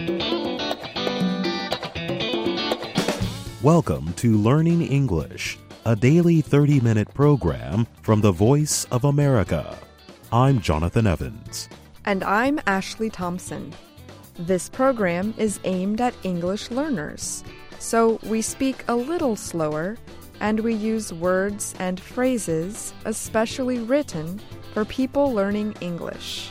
Welcome to Learning English, a daily 30-minute program from the Voice of America. I'm Jonathan Evans. And I'm Ashley Thompson. This program is aimed at English learners, so we speak a little slower and we use words and phrases especially written for people learning English.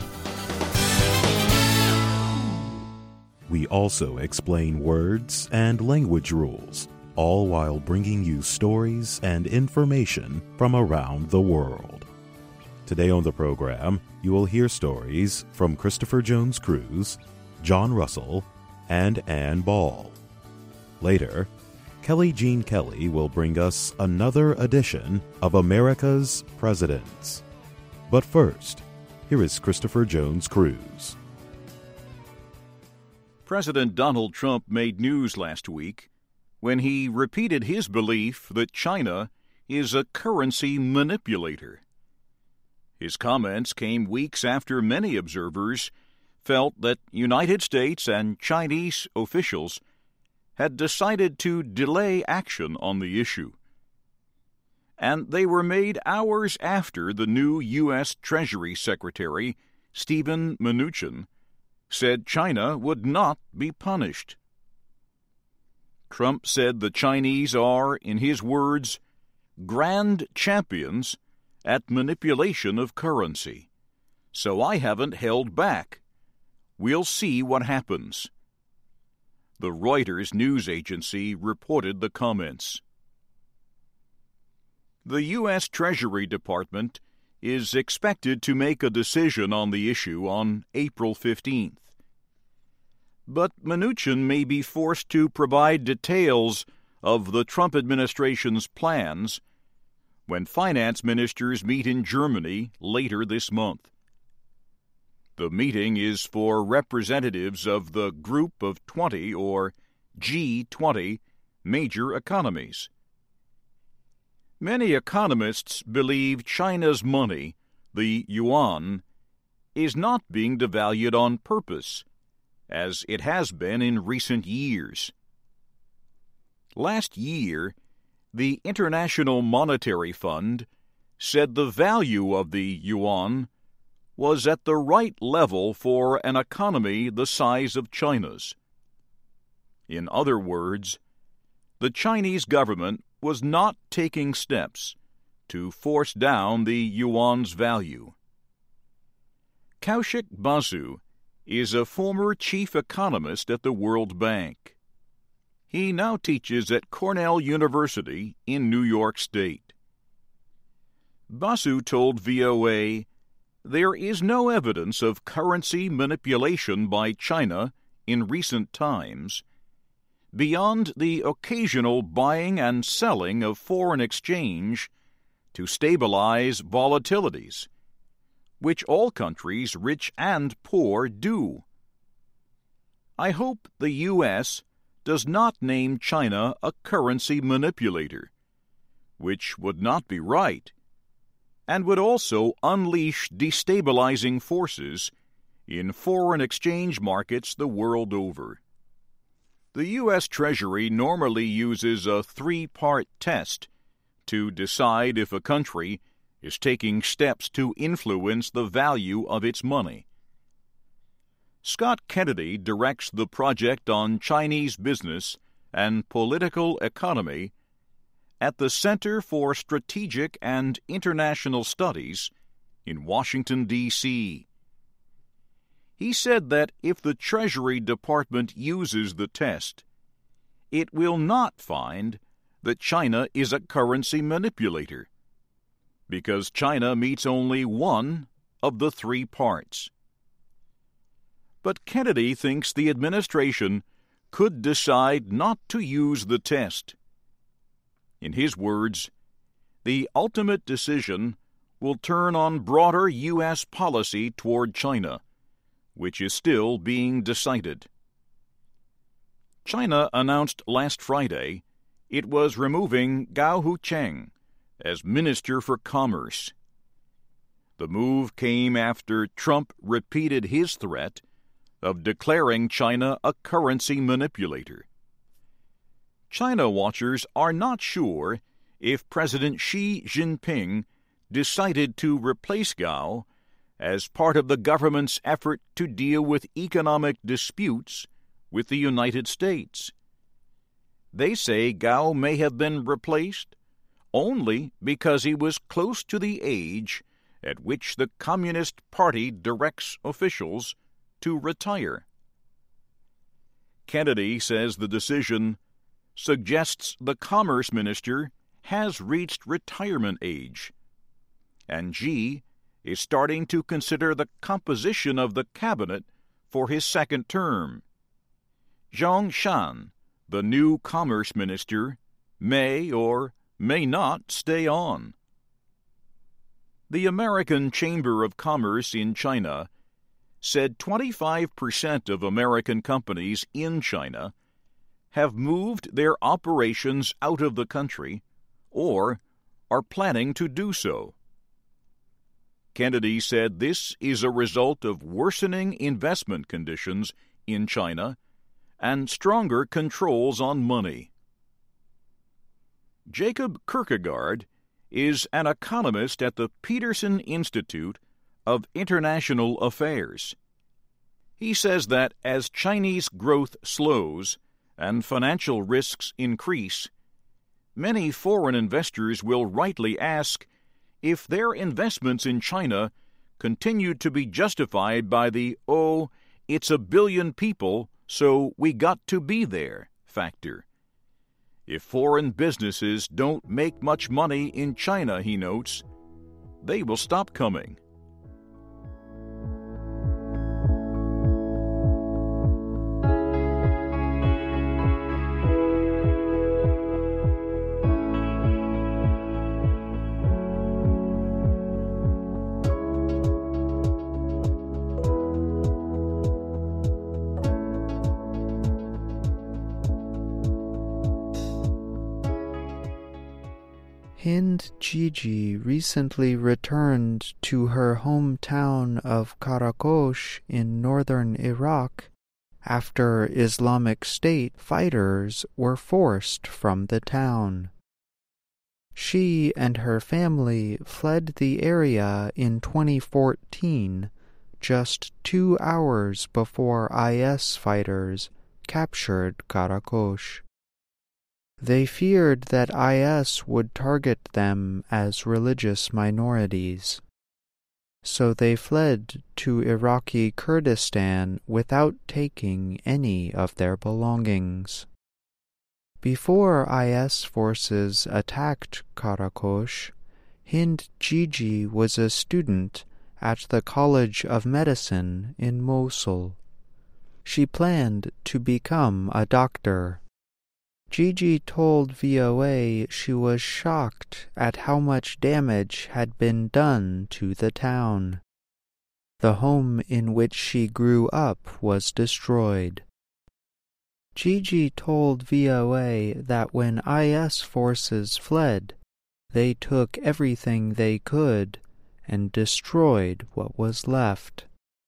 We also explain words and language rules, all while bringing you stories and information from around the world. Today on the program, you will hear stories from Christopher Jones Cruise, John Russell, and Ann Ball. Later, Kelly Jean Kelly will bring us another edition of America's Presidents. But first, here is Christopher Jones Cruise. President Donald Trump made news last week when he repeated his belief that China is a currency manipulator. His comments came weeks after many observers felt that United States and Chinese officials had decided to delay action on the issue. And they were made hours after the new U.S. Treasury Secretary, Steven Mnuchin, said China would not be punished. Trump said the Chinese are, in his words, grand champions at manipulation of currency. So I haven't held back. We'll see what happens. The Reuters news agency reported the comments. The U.S. Treasury Department is expected to make a decision on the issue on April 15th. But Mnuchin may be forced to provide details of the Trump administration's plans when finance ministers meet in Germany later this month. The meeting is for representatives of the Group of 20 or G20 major economies. Many economists believe China's money, the yuan, is not being devalued on purpose, as it has been in recent years. Last year, the International Monetary Fund said the value of the yuan was at the right level for an economy the size of China's. In other words, the Chinese government was not taking steps to force down the yuan's value. Kaushik Basu is a former chief economist at the World Bank. He now teaches at Cornell University in New York State. Basu told VOA, "There is no evidence of currency manipulation by China in recent times, beyond the occasional buying and selling of foreign exchange to stabilize volatilities, which all countries, rich and poor, do. I hope the U.S. does not name China a currency manipulator, which would not be right, and would also unleash destabilizing forces in foreign exchange markets the world over." The U.S. Treasury normally uses a three-part test to decide if a country is taking steps to influence the value of its money. Scott Kennedy directs the Project on Chinese Business and Political Economy at the Center for Strategic and International Studies in Washington, D.C. He said that if the Treasury Department uses the test, it will not find that China is a currency manipulator, because China meets only one of the three parts. But Kennedy thinks the administration could decide not to use the test. In his words, the ultimate decision will turn on broader U.S. policy toward China, which is still being decided. China announced last Friday it was removing Gao Hucheng as Minister for Commerce. The move came after Trump repeated his threat of declaring China a currency manipulator. China watchers are not sure if President Xi Jinping decided to replace Gao as part of the government's effort to deal with economic disputes with the United States. They say Gao may have been replaced only because he was close to the age at which the Communist Party directs officials to retire. Kennedy says the decision suggests the Commerce Minister has reached retirement age, and Xi is starting to consider the composition of the cabinet for his second term. Zhong Shan, the new Commerce Minister, may or may not stay on. The American Chamber of Commerce in China said 25% of American companies in China have moved their operations out of the country or are planning to do so. Kennedy said this is a result of worsening investment conditions in China and stronger controls on money. Jacob Kierkegaard is an economist at the Peterson Institute of International Affairs. He says that as Chinese growth slows and financial risks increase, many foreign investors will rightly ask if their investments in China continue to be justified by the, "oh, it's a billion people, so we got to be there" factor. If foreign businesses don't make much money in China, he notes, they will stop coming. Hind Gigi recently returned to her hometown of Karakosh in northern Iraq after Islamic State fighters were forced from the town. She and her family fled the area in 2014, just 2 hours before IS fighters captured Karakosh. They feared that IS would target them as religious minorities. So they fled to Iraqi Kurdistan without taking any of their belongings. Before IS forces attacked Karakosh, Hind Gigi was a student at the College of Medicine in Mosul. She planned to become a doctor. Gigi told VOA she was shocked at how much damage had been done to the town. The home in which she grew up was destroyed. Gigi told VOA that when IS forces fled, they took everything they could and destroyed what was left.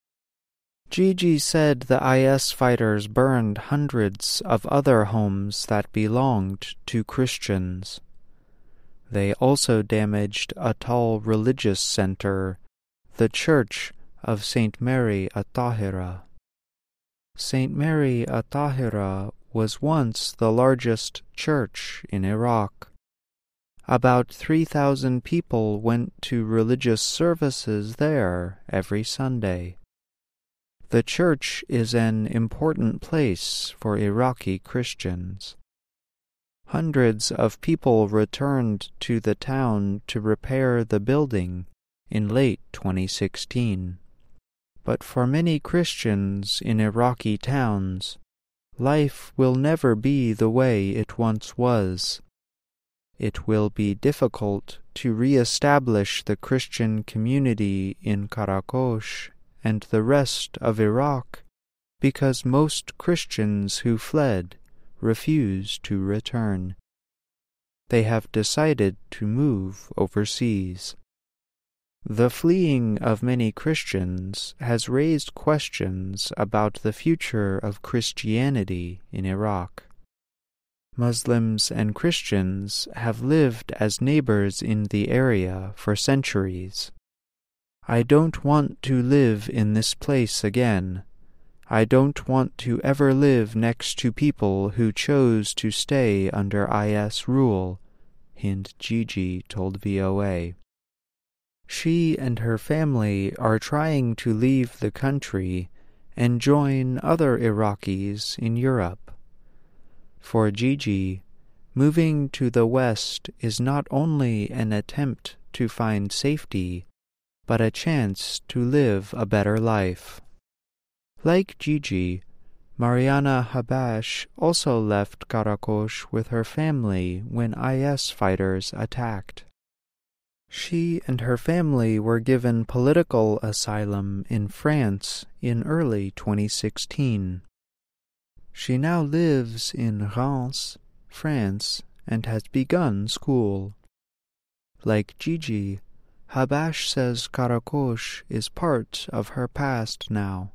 Gigi said the IS fighters burned hundreds of other homes that belonged to Christians. They also damaged a tall religious center, the Church of St. Mary At-Tahira. St. Mary At-Tahira was once the largest church in Iraq. About 3,000 people went to religious services there every Sunday. The church is an important place for Iraqi Christians. Hundreds of people returned to the town to repair the building in late 2016. But for many Christians in Iraqi towns, life will never be the way it once was. It will be difficult to re-establish the Christian community in Karakosh and the rest of Iraq because most Christians who fled refuse to return. They have decided to move overseas. The fleeing of many Christians has raised questions about the future of Christianity in Iraq. Muslims and Christians have lived as neighbors in the area for centuries. I don't want to live in this place again. I don't want to ever live next to people who chose to stay under IS rule, Hind Gigi told VOA. She and her family are trying to leave the country and join other Iraqis in Europe. For Gigi, moving to the West is not only an attempt to find safety, but a chance to live a better life. Like Gigi, Mariana Habash also left Karakosh with her family when IS fighters attacked. She and her family were given political asylum in France in early 2016. She now lives in Reims, France, and has begun school. Like Gigi, Habash says Karakosh is part of her past now.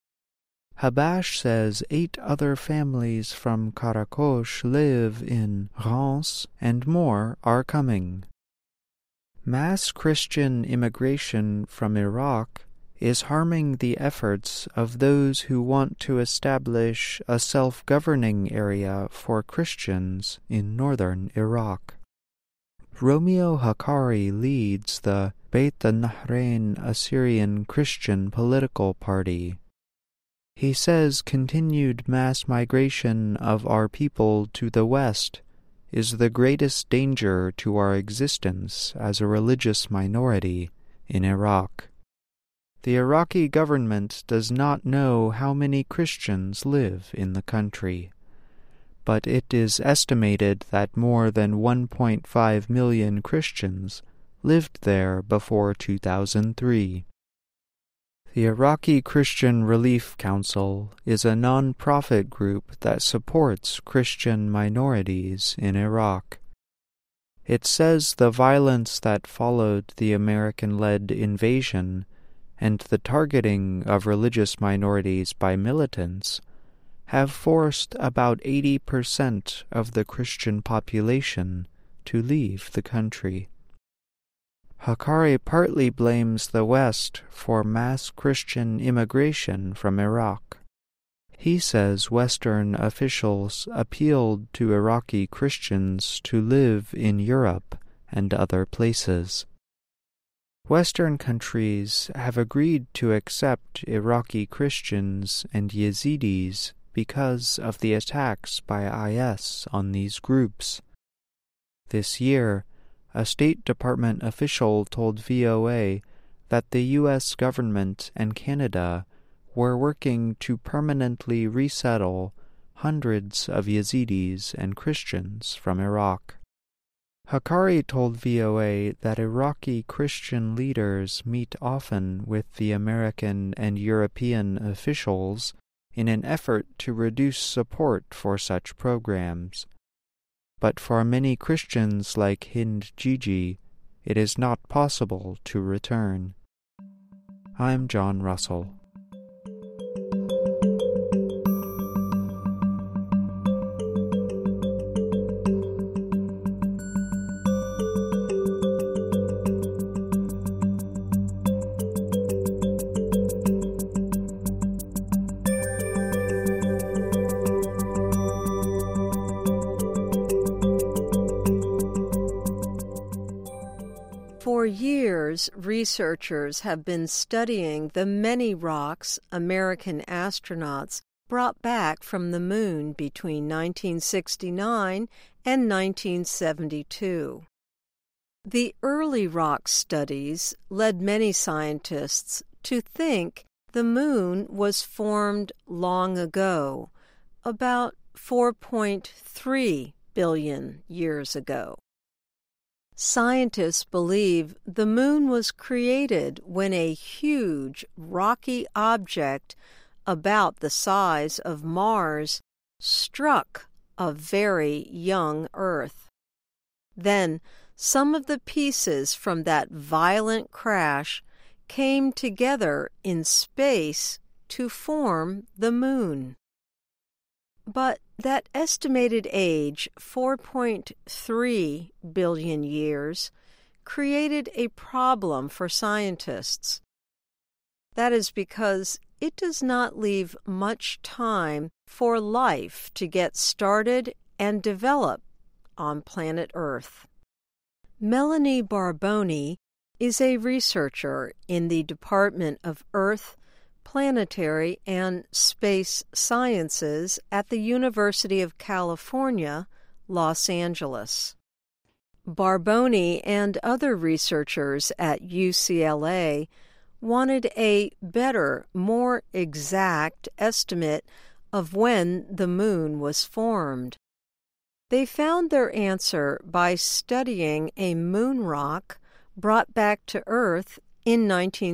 Habash says 8 other families from Karakosh live in Reims, and more are coming. Mass Christian immigration from Iraq is harming the efforts of those who want to establish a self-governing area for Christians in northern Iraq. Romeo Hakkari leads the Beit al-Nahrain Assyrian Christian political party. He says continued mass migration of our people to the West is the greatest danger to our existence as a religious minority in Iraq. The Iraqi government does not know how many Christians live in the country, but it is estimated that more than 1.5 million Christians lived there before 2003. The Iraqi Christian Relief Council is a non-profit group that supports Christian minorities in Iraq. It says the violence that followed the American-led invasion and the targeting of religious minorities by militants have forced about 80% of the Christian population to leave the country. Hakkari partly blames the West for mass Christian immigration from Iraq. He says Western officials appealed to Iraqi Christians to live in Europe and other places. Western countries have agreed to accept Iraqi Christians and Yazidis because of the attacks by IS on these groups. This year, a State Department official told VOA that the U.S. government and Canada were working to permanently resettle hundreds of Yazidis and Christians from Iraq. Hakkari told VOA that Iraqi Christian leaders meet often with the American and European officials in an effort to reduce support for such programs. But for many Christians like Hind Gigi, it is not possible to return. I'm John Russell. For years, researchers have been studying the many rocks American astronauts brought back from the moon between 1969 and 1972. The early rock studies led many scientists to think the moon was formed long ago, about 4.3 billion years ago. Scientists believe the moon was created when a huge rocky object about the size of Mars struck a very young Earth. Then some of the pieces from that violent crash came together in space to form the moon. But that estimated age, 4.3 billion years, created a problem for scientists. That is because it does not leave much time for life to get started and develop on planet Earth. Melanie Barboni is a researcher in the Department of Earth, Planetary, and Space Sciences at the University of California, Los Angeles. Barboni and other researchers at UCLA wanted a better, more exact estimate of when the moon was formed. They found their answer by studying a moon rock brought back to Earth in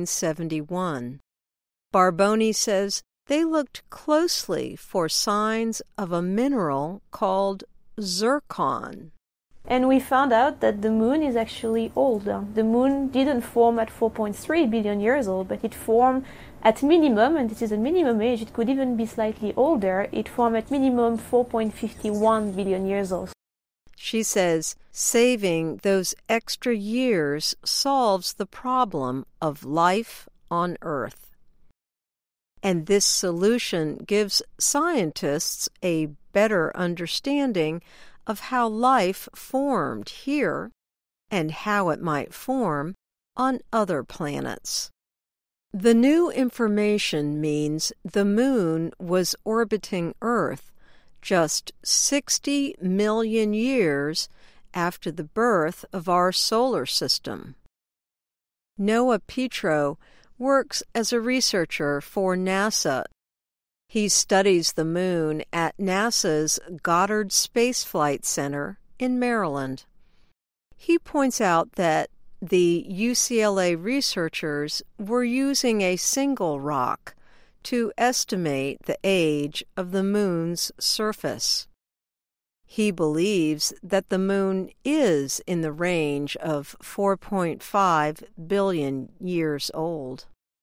1971. Barboni says they looked closely for signs of a mineral called zircon. And we found out that the moon is actually old. The moon didn't form at 4.3 billion years old, but it formed at minimum, and this is a minimum age, it could even be slightly older, it formed at minimum 4.51 billion years old. She says saving those extra years solves the problem of life on Earth. And this solution gives scientists a better understanding of how life formed here and how it might form on other planets. The new information means the moon was orbiting Earth just 60 million years after the birth of our solar system. Noah Petro works as a researcher for NASA. He studies the moon at NASA's Goddard Space Flight Center in Maryland. He points out that the UCLA researchers were using a single rock to estimate the age of the moon's surface. He believes that the moon is in the range of 4.5 billion years old.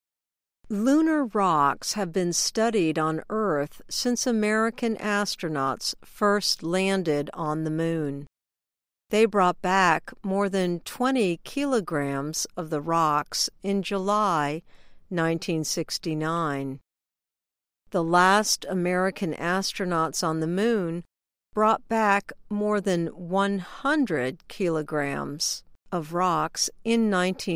Lunar rocks have been studied on Earth since American astronauts first landed on the moon. They brought back more than 20 kilograms of the rocks in July 1969. The last American astronauts on the moon brought back more than 100 kilograms of rocks in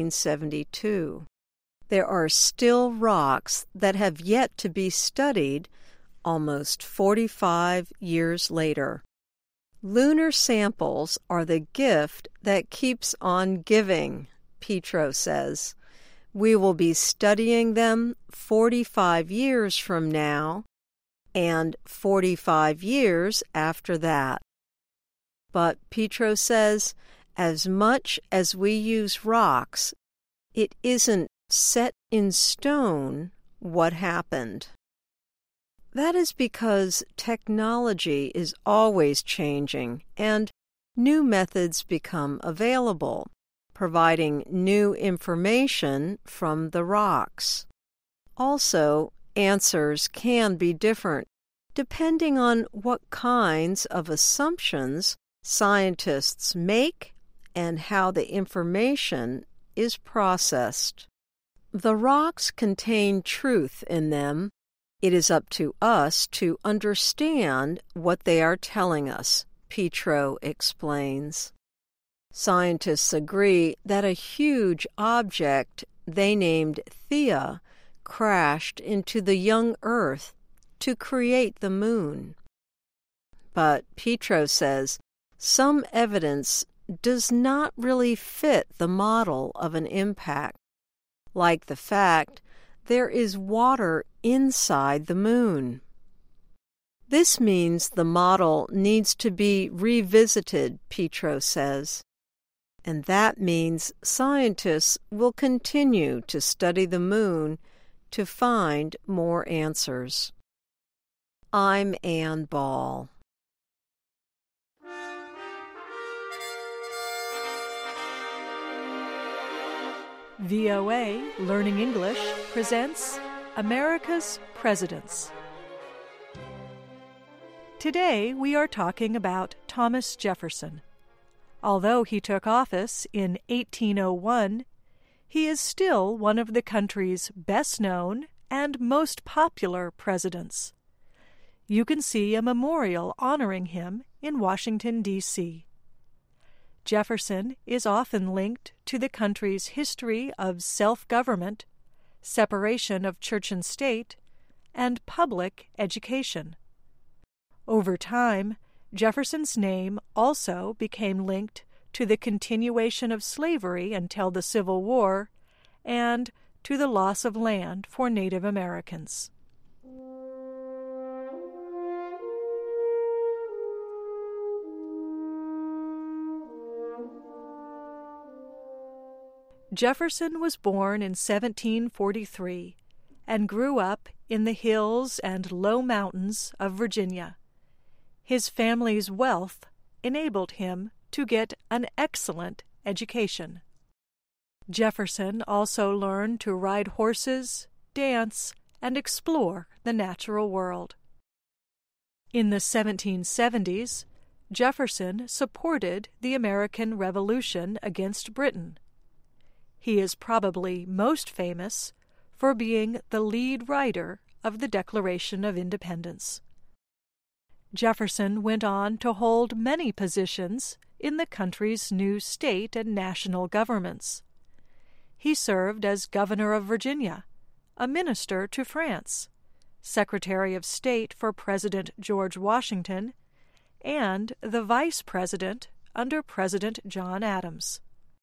1972. There are still rocks that have yet to be studied almost 45 years later. Lunar samples are the gift that keeps on giving, Petro says. We will be studying them 45 years from now and 45 years after that. But Petro says, as much as we use rocks, it isn't set in stone what happened. That is because technology is always changing and new methods become available, providing new information from the rocks. Also, answers can be different depending on what kinds of assumptions scientists make and how the information is processed. The rocks contain truth in them. It is up to us to understand what they are telling us, Petro explains. Scientists agree that a huge object they named Theia crashed into the young Earth to create the moon. But Petro says some evidence does not really fit the model of an impact, like the fact there is water inside the moon. This means the model needs to be revisited, Petro says, and that means scientists will continue to study the moon to find more answers. I'm Ann Ball. VOA Learning English presents America's Presidents. Today we are talking about Thomas Jefferson. Although he took office in 1801, he is still one of the country's best-known and most popular presidents. You can see a memorial honoring him in Washington, D.C. Jefferson is often linked to the country's history of self-government, separation of church and state, and public education. Over time, Jefferson's name also became linked to the continuation of slavery until the Civil War and to the loss of land for Native Americans. Jefferson was born in 1743 and grew up in the hills and low mountains of Virginia. His family's wealth enabled him to get an excellent education. Jefferson also learned to ride horses, dance, and explore the natural world. In the 1770s, Jefferson supported the American Revolution against Britain. He is probably most famous for being the lead writer of the Declaration of Independence. Jefferson went on to hold many positions in the country's new state and national governments. He served as Governor of Virginia, a minister to France, Secretary of State for President George Washington, and the Vice President under President John Adams.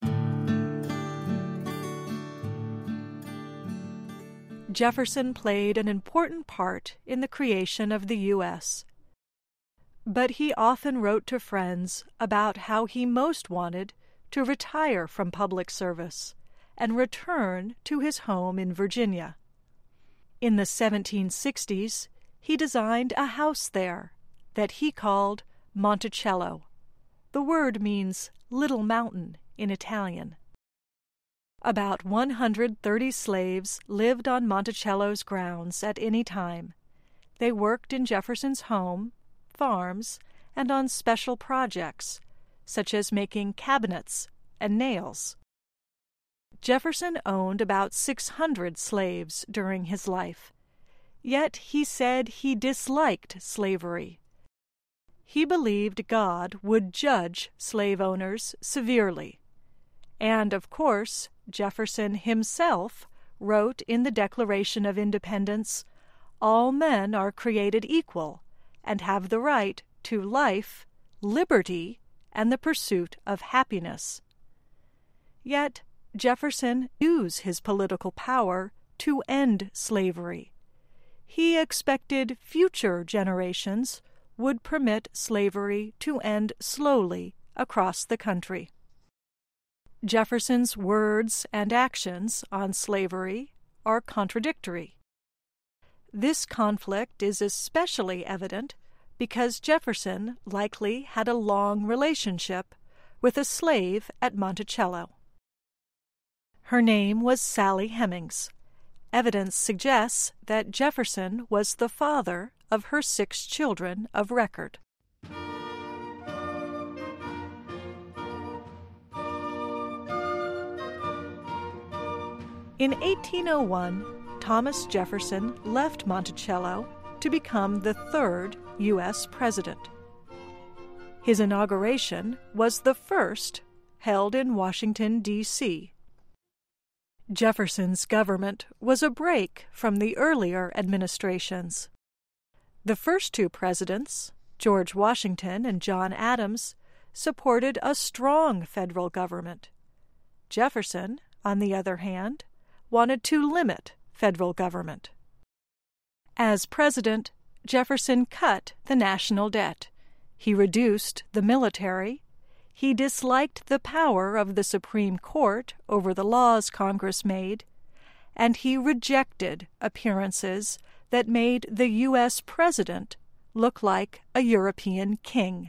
Jefferson played an important part in the creation of the U.S., but he often wrote to friends about how he most wanted to retire from public service and return to his home in Virginia. In the 1760s, he designed a house there that he called Monticello. The word means little mountain in Italian. About 130 slaves lived on Monticello's grounds at any time. They worked in Jefferson's home, farms, and on special projects, such as making cabinets and nails. Jefferson owned about 600 slaves during his life, yet he said he disliked slavery. He believed God would judge slave owners severely. And, of course, Jefferson himself wrote in the Declaration of Independence, "All men are created equal and have the right to life, liberty, and the pursuit of happiness." Yet Jefferson used his political power to end slavery. He expected future generations would permit slavery to end slowly across the country. Jefferson's words and actions on slavery are contradictory. This conflict is especially evident because Jefferson likely had a long relationship with a slave at Monticello. Her name was Sally Hemings. Evidence suggests that Jefferson was the father of her 6 children of record. In 1801, Thomas Jefferson left Monticello to become the 3rd U.S. president. His inauguration was the first held in Washington, D.C. Jefferson's government was a break from the earlier administrations. The first 2 presidents, George Washington and John Adams, supported a strong federal government. Jefferson, on the other hand, wanted to limit federal government. As president, Jefferson cut the national debt. He reduced the military. He disliked the power of the Supreme Court over the laws Congress made, and he rejected appearances that made the U.S. president look like a European king.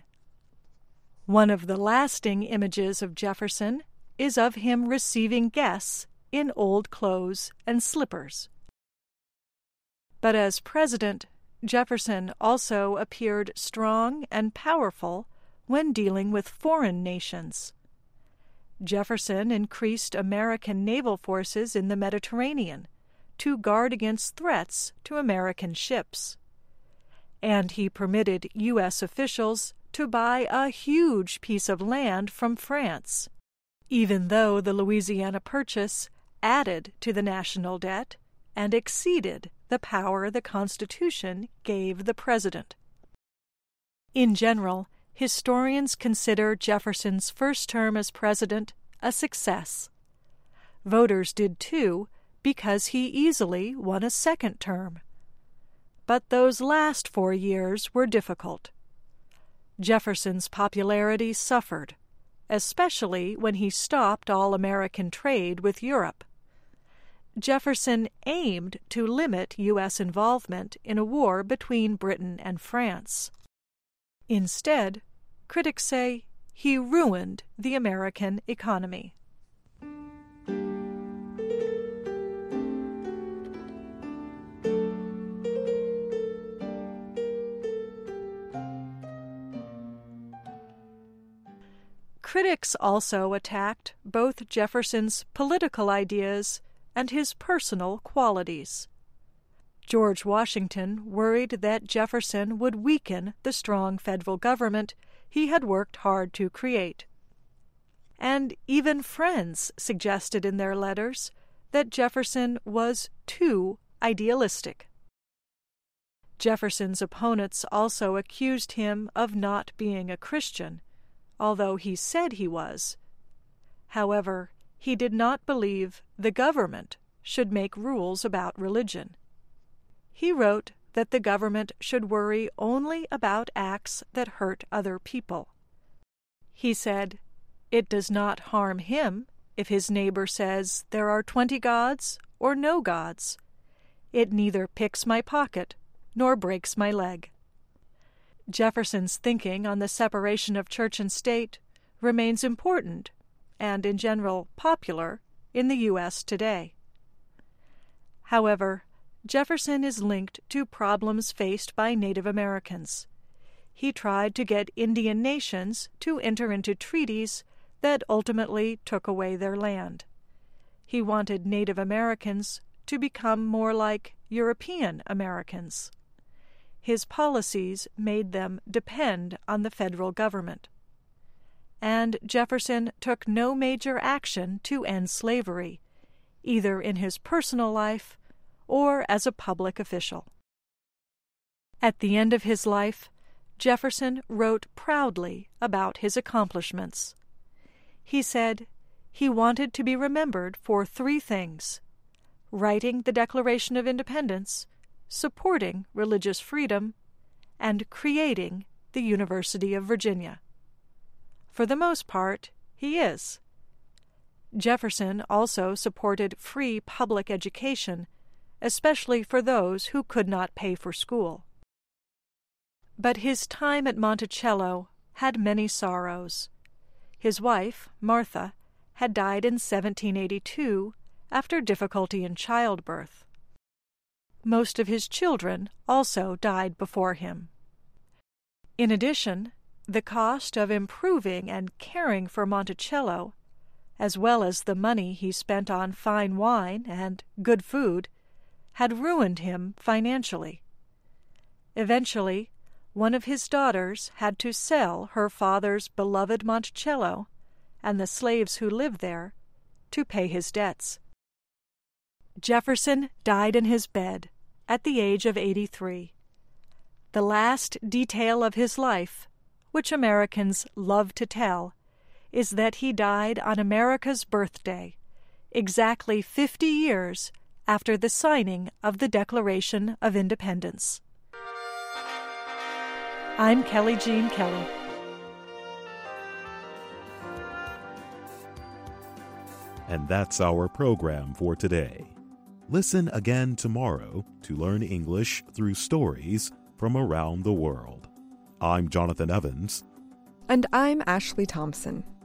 One of the lasting images of Jefferson is of him receiving guests in old clothes and slippers. But as president, Jefferson also appeared strong and powerful when dealing with foreign nations. Jefferson increased American naval forces in the Mediterranean to guard against threats to American ships. And he permitted U.S. officials to buy a huge piece of land from France, even though the Louisiana Purchase added to the national debt and exceeded the power the Constitution gave the president. In general, historians consider Jefferson's first term as president a success. Voters did too, because he easily won a second term. But those last 4 years were difficult. Jefferson's popularity suffered, especially when he stopped all American trade with Europe. Jefferson aimed to limit U.S. involvement in a war between Britain and France. Instead, critics say he ruined the American economy. Critics also attacked both Jefferson's political ideas and his personal qualities. George Washington worried that Jefferson would weaken the strong federal government he had worked hard to create. And even friends suggested in their letters that Jefferson was too idealistic. Jefferson's opponents also accused him of not being a Christian, although he said he was. However, he did not believe the government should make rules about religion. He wrote that the government should worry only about acts that hurt other people. He said, "It does not harm him if his neighbor says there are 20 gods or no gods. It neither picks my pocket nor breaks my leg." Jefferson's thinking on the separation of church and state remains important and, in general, popular in the U.S. today. However, Jefferson is linked to problems faced by Native Americans. He tried to get Indian nations to enter into treaties that ultimately took away their land. He wanted Native Americans to become more like European Americans. His policies made them depend on the federal government. And Jefferson took no major action to end slavery, either in his personal life or as a public official. At the end of his life, Jefferson wrote proudly about his accomplishments. He said he wanted to be remembered for 3 things: writing the Declaration of Independence, supporting religious freedom, and creating the University of Virginia. For the most part, he is. Jefferson also supported free public education, especially for those who could not pay for school. But his time at Monticello had many sorrows. His wife, Martha, had died in 1782 after difficulty in childbirth. Most of his children also died before him. In addition, the cost of improving and caring for Monticello, as well as the money he spent on fine wine and good food, had ruined him financially. Eventually, one of his daughters had to sell her father's beloved Monticello and the slaves who lived there to pay his debts. Jefferson died in his bed at the age of 83. The last detail of his life, which Americans love to tell, is that he died on America's birthday, exactly 50 years after the signing of the Declaration of Independence. I'm Kelly Jean Kelly. And that's our program for today. Listen again tomorrow to learn English through stories from around the world. I'm Jonathan Evans. And I'm Ashley Thompson.